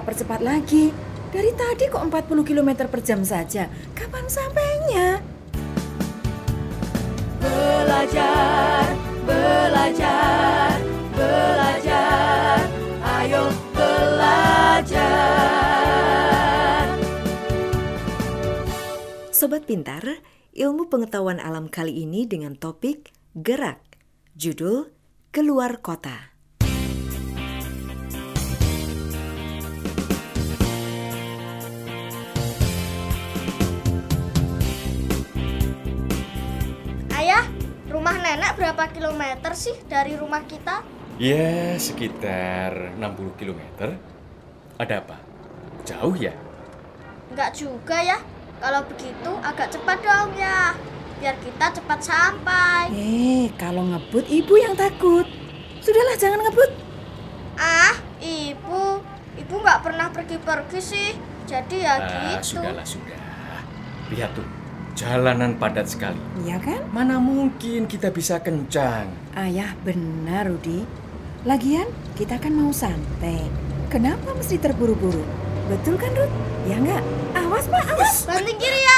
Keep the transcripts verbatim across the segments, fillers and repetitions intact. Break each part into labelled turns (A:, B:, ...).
A: nggak percepat lagi? Dari tadi kok empat puluh kilometer per jam saja. Kapan sampainya?
B: Belajar, belajar, belajar. Ayo belajar.
C: Sobat Pintar, ilmu pengetahuan alam kali ini dengan topik gerak. Judul Keluar Kota.
D: Ayah, rumah nenek berapa kilometer sih dari rumah kita?
E: Ya, sekitar enam puluh kilometer. Ada apa? Jauh ya?
D: Enggak juga ya. Kalau begitu agak cepat dong ya. Biar kita cepat sampai.
A: Eh, kalau ngebut ibu yang takut. Sudahlah, jangan ngebut.
D: Ah, ibu. Ibu nggak pernah pergi-pergi sih. Jadi ya
E: Ah,
D: gitu.
E: sudahlah, sudah. Lihat tuh, jalanan padat sekali.
A: Iya kan?
E: Mana mungkin kita bisa kencang?
A: Ayah benar, Rudi. Lagian, kita kan mau santai. Kenapa mesti terburu-buru? Betul kan, Rud? Ya enggak? Awas, Pak, awas.
D: Banting kiri ya.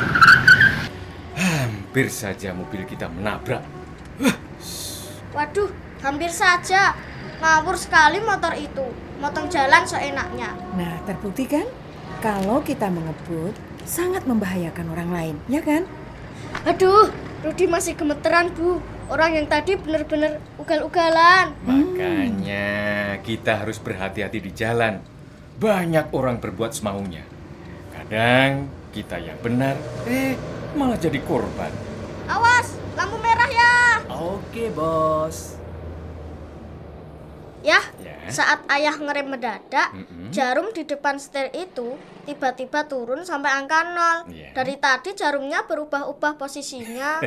E: Hampir saja mobil kita menabrak.
D: Waduh, hampir saja. Ngawur sekali motor itu. Motong jalan seenaknya.
A: Nah, terbukti kan? Kalau kita mengebut, sangat membahayakan orang lain, ya kan?
D: Aduh, Rudi masih gemeteran, Bu. Orang yang tadi benar-benar ugal-ugalan.
E: Makanya kita harus berhati-hati di jalan. Banyak orang berbuat semaunya. Kadang kita yang benar, eh malah jadi korban.
D: Awas, lampu merah ya.
B: Oke, Bos.
D: Ya,
E: Ya.
D: saat ayah ngerem mendadak,
E: Mm-mm.
D: jarum di depan setir itu tiba-tiba turun sampai angka nol.
E: Ya.
D: Dari tadi jarumnya berubah-ubah posisinya.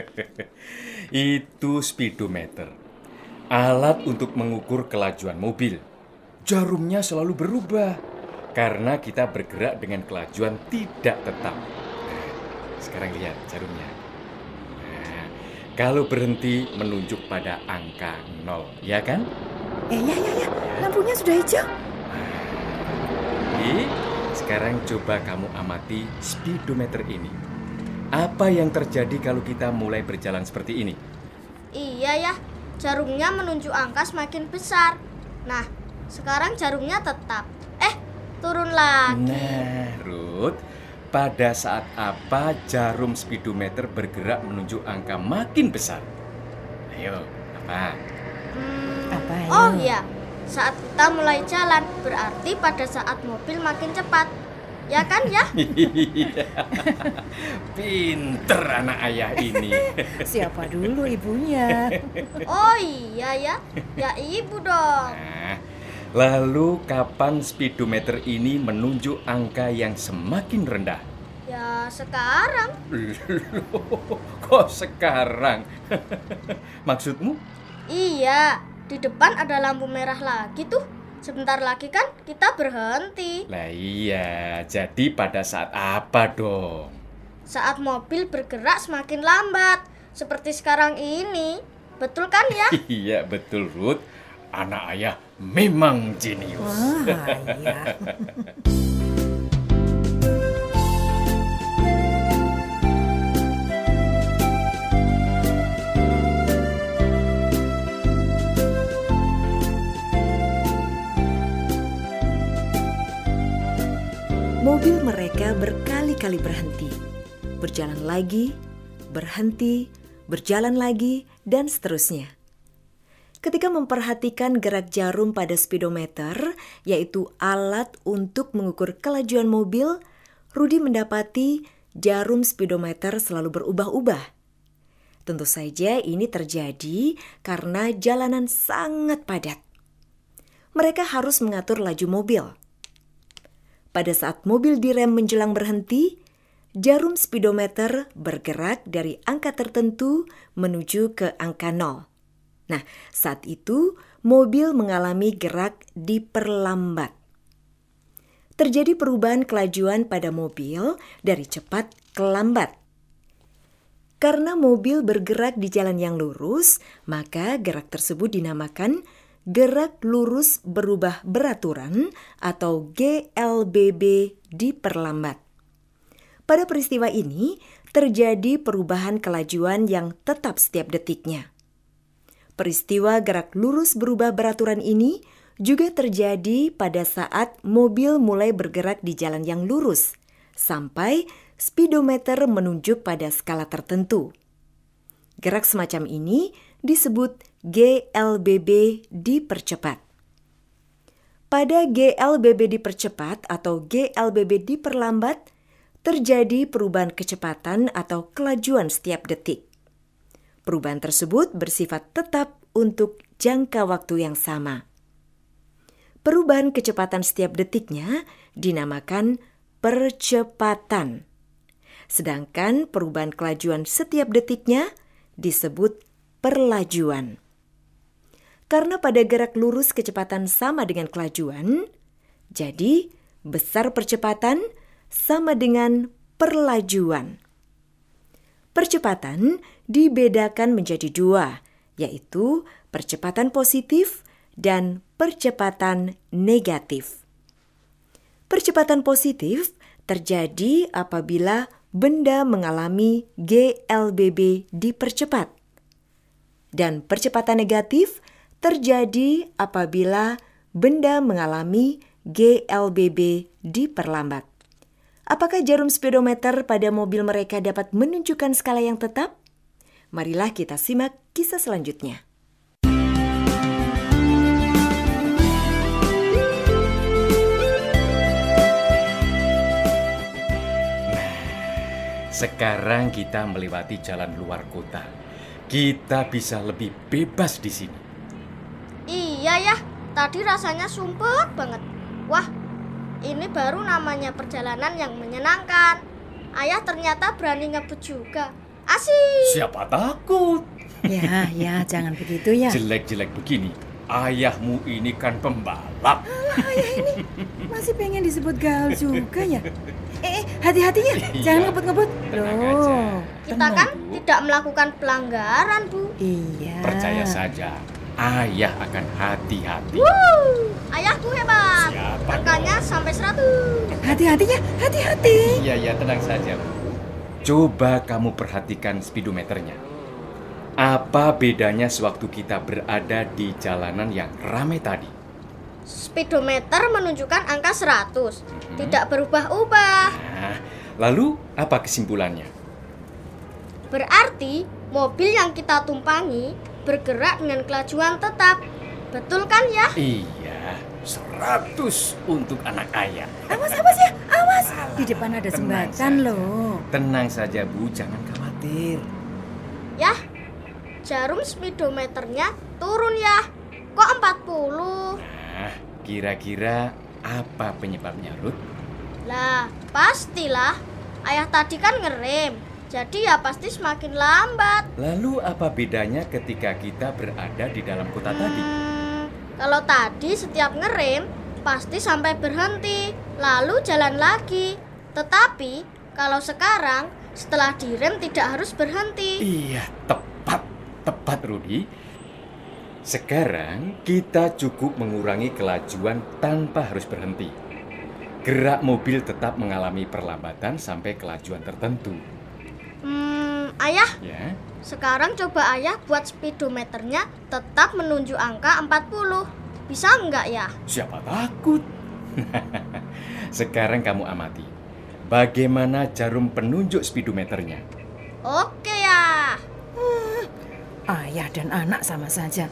E: Itu speedometer. Alat untuk mengukur kelajuan mobil. Jarumnya selalu berubah karena kita bergerak dengan kelajuan tidak tetap. Nah, sekarang lihat jarumnya. Nah, kalau berhenti menunjuk pada angka nol, ya kan?
A: Eh, ya, ya, ya. Lampunya sudah hijau.
E: Jadi, sekarang coba kamu amati speedometer ini. Apa yang terjadi kalau kita mulai berjalan seperti ini?
D: Iya ya, jarumnya menunjuk angka semakin besar. Nah, sekarang jarumnya tetap. Eh, turun lagi.
E: Nah, Ruth, pada saat apa jarum speedometer bergerak menuju angka makin besar? Ayo, apa?
D: Hmm,
A: Apa ya?
D: oh iya, saat kita mulai jalan, berarti pada saat mobil makin cepat. Ya kan ya?
E: Pinter anak ayah ini.
A: Siapa dulu ibunya?
D: Oh iya ya, ya ibu dong.
E: Nah, lalu kapan speedometer ini menunjuk angka yang semakin rendah?
D: Ya sekarang.
E: Loh, kok sekarang? Maksudmu?
D: Iya, di depan ada lampu merah lagi tuh. Sebentar lagi kan kita berhenti.
E: Lah iya, jadi pada saat apa dong?
D: Saat mobil bergerak semakin lambat, seperti sekarang ini. Betul kan ya?
E: Iya, betul, Ruth. Anak ayah memang jenius.
A: Wah, iya.
C: Mobil mereka berkali-kali berhenti, berjalan lagi, berhenti, berjalan lagi, dan seterusnya. Ketika memperhatikan gerak jarum pada speedometer, yaitu alat untuk mengukur kelajuan mobil, Rudi mendapati jarum speedometer selalu berubah-ubah. Tentu saja ini terjadi karena jalanan sangat padat. Mereka harus mengatur laju mobil. Pada saat mobil direm menjelang berhenti, jarum speedometer bergerak dari angka tertentu menuju ke angka nol. Nah, saat itu mobil mengalami gerak diperlambat. Terjadi perubahan kelajuan pada mobil dari cepat ke lambat. Karena mobil bergerak di jalan yang lurus, maka gerak tersebut dinamakan gerak lurus berubah beraturan atau G L B B diperlambat. Pada peristiwa ini terjadi perubahan kelajuan yang tetap setiap detiknya. Peristiwa gerak lurus berubah beraturan ini juga terjadi pada saat mobil mulai bergerak di jalan yang lurus, sampai speedometer menunjuk pada skala tertentu. Gerak semacam ini disebut G L B B dipercepat. Pada G L B B dipercepat atau G L B B diperlambat, terjadi perubahan kecepatan atau kelajuan setiap detik. Perubahan tersebut bersifat tetap untuk jangka waktu yang sama. Perubahan kecepatan setiap detiknya dinamakan percepatan. Sedangkan perubahan kelajuan setiap detiknya disebut perlajuan. Karena pada gerak lurus kecepatan sama dengan kelajuan, jadi besar percepatan sama dengan perlajuan. Percepatan dibedakan menjadi dua, yaitu percepatan positif dan percepatan negatif. Percepatan positif terjadi apabila benda mengalami G L B B dipercepat. Dan percepatan negatif terjadi apabila benda mengalami G L B B diperlambat. Apakah jarum speedometer pada mobil mereka dapat menunjukkan skala yang tetap? Marilah kita simak kisah selanjutnya.
E: Sekarang kita melewati jalan luar kota. Kita bisa lebih bebas di sini.
D: Iya ya, tadi rasanya sumpek banget. Wah, ini baru namanya perjalanan yang menyenangkan. Ayah ternyata berani ngebut juga. Asik.
E: Siapa takut?
A: Ya, ya, jangan begitu ya.
E: Jelek-jelek begini, ayahmu ini kan pembalap.
A: Alah, ayah ini masih pengen disebut gaul juga ya. Eh, eh hati-hati ya,
E: Iya.
A: jangan ngebut-ngebut.
E: Tenang
A: Loh,
E: aja.
D: Kita
E: Tenang,
D: kan
E: Bu.
D: tidak melakukan pelanggaran, Bu.
A: iya.
E: Percaya saja, ayah akan hati-hati.
D: Wuh, ayahku hebat.
E: Siapa
D: Angkanya
E: dong?
D: sampai seratus.
A: Hati-hati ya, hati-hati.
E: Iya, ya, tenang saja, Bu. Coba kamu perhatikan speedometernya. Apa bedanya sewaktu kita berada di jalanan yang ramai tadi?
D: Speedometer menunjukkan angka seratus. Tidak berubah-ubah.
E: Nah, lalu apa kesimpulannya?
D: Berarti mobil yang kita tumpangi bergerak dengan kelajuan tetap. Betul kan ya?
E: Iya, seratus untuk anak ayah.
A: Awas, awas ya, awas. Di depan ada
E: Tenang
A: jembatan
E: saja.
A: loh.
E: Tenang saja, Bu, jangan khawatir.
D: Ya, jarum speedometernya turun ya. Kok empat puluh?
E: Nah, kira-kira apa penyebabnya, Ruth?
D: Lah, pastilah. Ayah tadi kan ngerem. Jadi ya pasti semakin lambat.
E: Lalu apa bedanya ketika kita berada di dalam kota tadi?
D: Hmm, kalau tadi setiap ngerem pasti sampai berhenti, lalu jalan lagi. Tetapi kalau sekarang setelah direm tidak harus berhenti.
E: Iya, tepat, tepat, Rudy. Sekarang kita cukup mengurangi kelajuan tanpa harus berhenti. Gerak mobil tetap mengalami perlambatan sampai kelajuan tertentu.
D: Hmm, ayah,
E: Ya,
D: sekarang coba ayah buat speedometernya tetap menunjuk angka empat puluh. Bisa enggak ya?
E: siapa takut? Sekarang kamu amati. Bagaimana jarum penunjuk speedometernya?
D: Oke ya.
A: Ayah dan anak sama saja.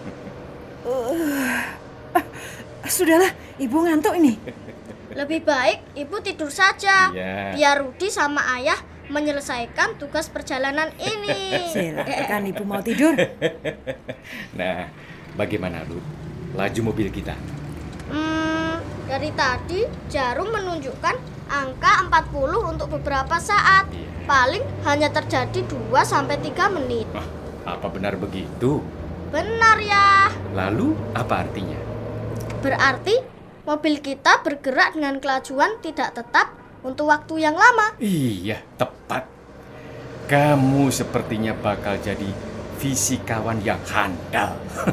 A: Uh, ah, sudahlah, ibu ngantuk ini.
D: Lebih baik ibu tidur saja.
E: Iya.
D: Biar Rudi sama ayah menyelesaikan tugas perjalanan ini.
A: Silakan ibu mau tidur.
E: Nah, bagaimana, Ruth? Laju mobil kita.
D: Hmm, dari tadi jarum menunjukkan angka empat puluh untuk beberapa saat.
E: Iya.
D: Paling hanya terjadi dua sampai tiga menit.
E: Ah, apa benar begitu?
D: Benar ya.
E: Lalu apa artinya?
D: Berarti mobil kita bergerak dengan kelajuan tidak tetap untuk waktu yang lama.
E: Iya, tepat. Kamu sepertinya bakal jadi fisikawan yang handal.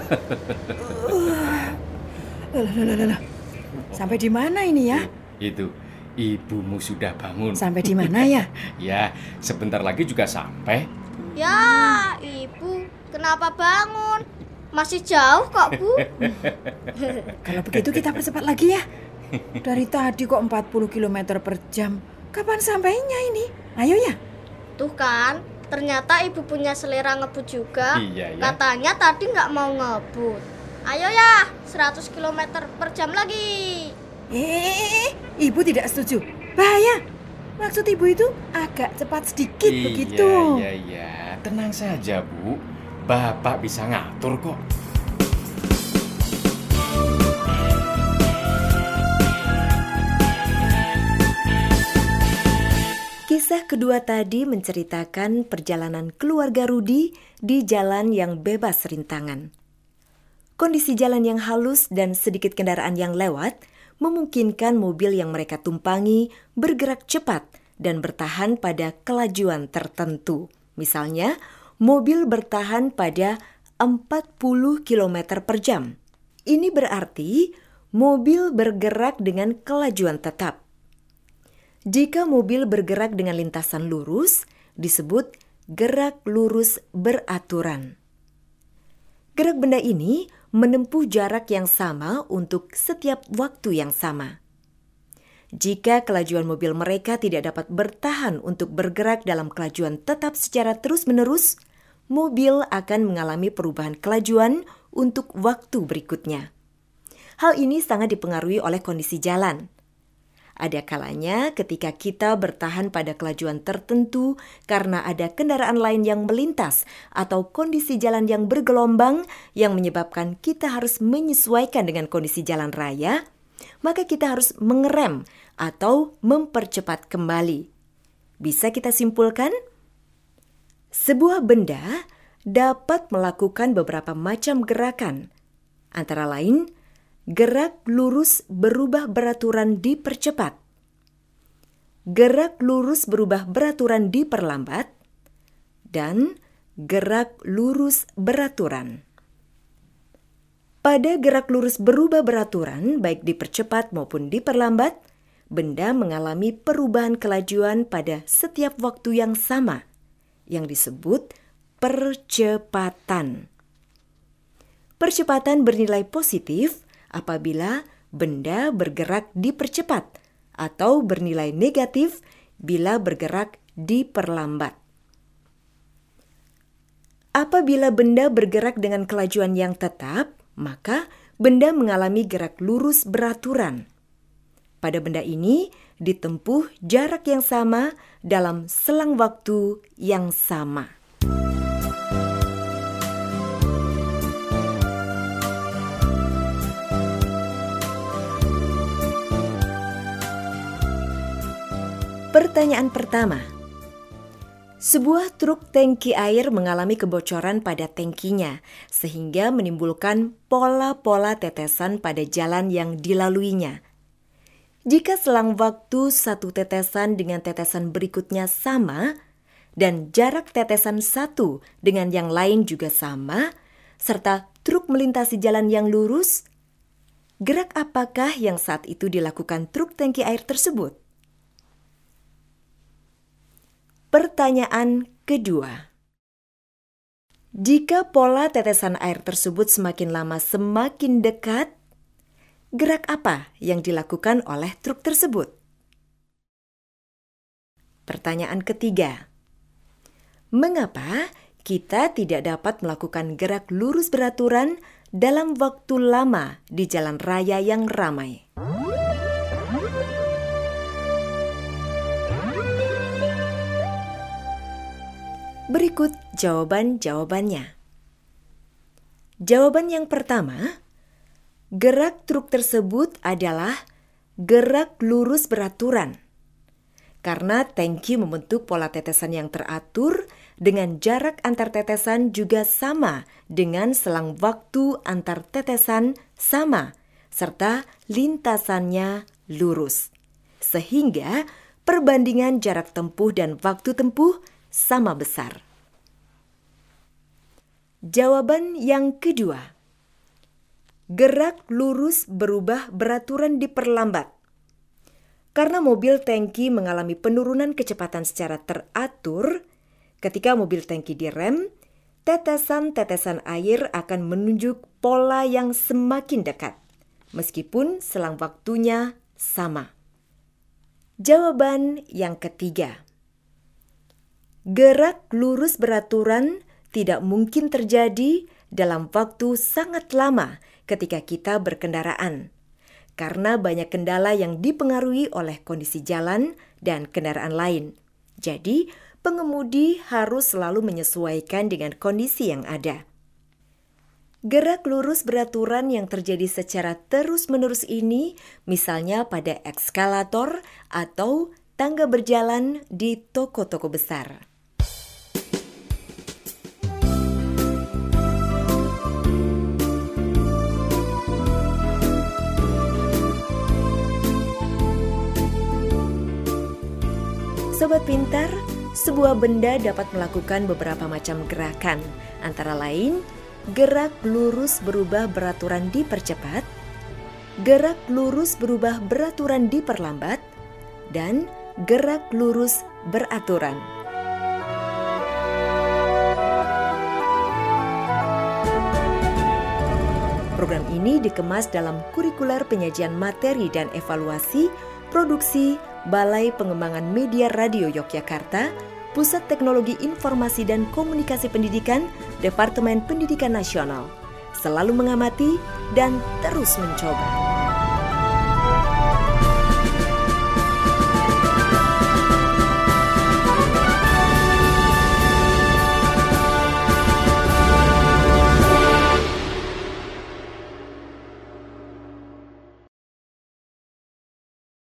A: Loh, loh, loh, loh. Sampai di mana ini ya?
E: Itu, ibumu sudah bangun.
A: Sampai di mana ya?
E: Ya, sebentar lagi juga sampai.
D: Ya, Ibu, kenapa bangun? Masih jauh kok, Bu.
A: Kalau begitu kita percepat lagi ya. Dari tadi kok empat puluh kilometer per jam. Kapan sampainya ini? Ayo ya.
D: Tuh kan, ternyata Ibu punya selera ngebut juga.
E: Iya, ya.
D: Katanya tadi nggak mau ngebut. Ayo ya, seratus kilometer per jam lagi.
A: Eh, Ibu tidak setuju. Bahaya. Maksud Ibu itu agak cepat sedikit
E: Iya,
A: begitu.
E: Iya, iya. Tenang saja, Bu. Bapak bisa ngatur kok.
C: Kisah kedua tadi menceritakan perjalanan keluarga Rudi di jalan yang bebas rintangan. Kondisi jalan yang halus dan sedikit kendaraan yang lewat memungkinkan mobil yang mereka tumpangi bergerak cepat dan bertahan pada kelajuan tertentu. Misalnya, mobil bertahan pada empat puluh kilometer per jam. Ini berarti mobil bergerak dengan kelajuan tetap. Jika mobil bergerak dengan lintasan lurus, disebut gerak lurus beraturan. Gerak benda ini menempuh jarak yang sama untuk setiap waktu yang sama. Jika kelajuan mobil mereka tidak dapat bertahan untuk bergerak dalam kelajuan tetap secara terus-menerus, mobil akan mengalami perubahan kelajuan untuk waktu berikutnya. Hal ini sangat dipengaruhi oleh kondisi jalan. Ada kalanya ketika kita bertahan pada kelajuan tertentu karena ada kendaraan lain yang melintas atau kondisi jalan yang bergelombang yang menyebabkan kita harus menyesuaikan dengan kondisi jalan raya, maka kita harus mengerem atau mempercepat kembali. Bisa kita simpulkan? Sebuah benda dapat melakukan beberapa macam gerakan, antara lain gerak lurus berubah beraturan dipercepat, gerak lurus berubah beraturan diperlambat, dan gerak lurus beraturan. Pada gerak lurus berubah beraturan, baik dipercepat maupun diperlambat, benda mengalami perubahan kelajuan pada setiap waktu yang sama, yang disebut percepatan. Percepatan bernilai positif apabila benda bergerak dipercepat atau bernilai negatif bila bergerak diperlambat. Apabila benda bergerak dengan kelajuan yang tetap, maka benda mengalami gerak lurus beraturan. Pada benda ini ditempuh jarak yang sama dalam selang waktu yang sama. Pertanyaan pertama. Sebuah truk tangki air mengalami kebocoran pada tangkinya sehingga menimbulkan pola-pola tetesan pada jalan yang dilaluinya. Jika selang waktu satu tetesan dengan tetesan berikutnya sama dan jarak tetesan satu dengan yang lain juga sama, serta truk melintasi jalan yang lurus, gerak apakah yang saat itu dilakukan truk tangki air tersebut? Pertanyaan kedua. Jika pola tetesan air tersebut semakin lama semakin dekat, gerak apa yang dilakukan oleh truk tersebut? Pertanyaan ketiga. Mengapa kita tidak dapat melakukan gerak lurus beraturan dalam waktu lama di jalan raya yang ramai? Berikut jawaban-jawabannya. Jawaban yang pertama, gerak truk tersebut adalah gerak lurus beraturan. Karena tangki membentuk pola tetesan yang teratur dengan jarak antar tetesan juga sama dengan selang waktu antar tetesan sama, serta lintasannya lurus. Sehingga perbandingan jarak tempuh dan waktu tempuh sama besar. Jawaban yang kedua. Gerak lurus berubah beraturan diperlambat. Karena mobil tangki mengalami penurunan kecepatan secara teratur, ketika mobil tangki direm, tetesan-tetesan air akan menunjuk pola yang semakin dekat, meskipun selang waktunya sama. Jawaban yang ketiga. Gerak lurus beraturan tidak mungkin terjadi dalam waktu sangat lama ketika kita berkendaraan, karena banyak kendala yang dipengaruhi oleh kondisi jalan dan kendaraan lain. Jadi, pengemudi harus selalu menyesuaikan dengan kondisi yang ada. Gerak lurus beraturan yang terjadi secara terus-menerus ini, misalnya pada eskalator atau tangga berjalan di toko-toko besar. Sobat Pintar, sebuah benda dapat melakukan beberapa macam gerakan, antara lain gerak lurus berubah beraturan dipercepat, gerak lurus berubah beraturan diperlambat, dan gerak lurus beraturan. Program ini dikemas dalam kurikuler penyajian materi dan evaluasi produksi Balai Pengembangan Media Radio Yogyakarta, Pusat Teknologi Informasi dan Komunikasi Pendidikan, Departemen Pendidikan Nasional. Selalu mengamati dan terus mencoba.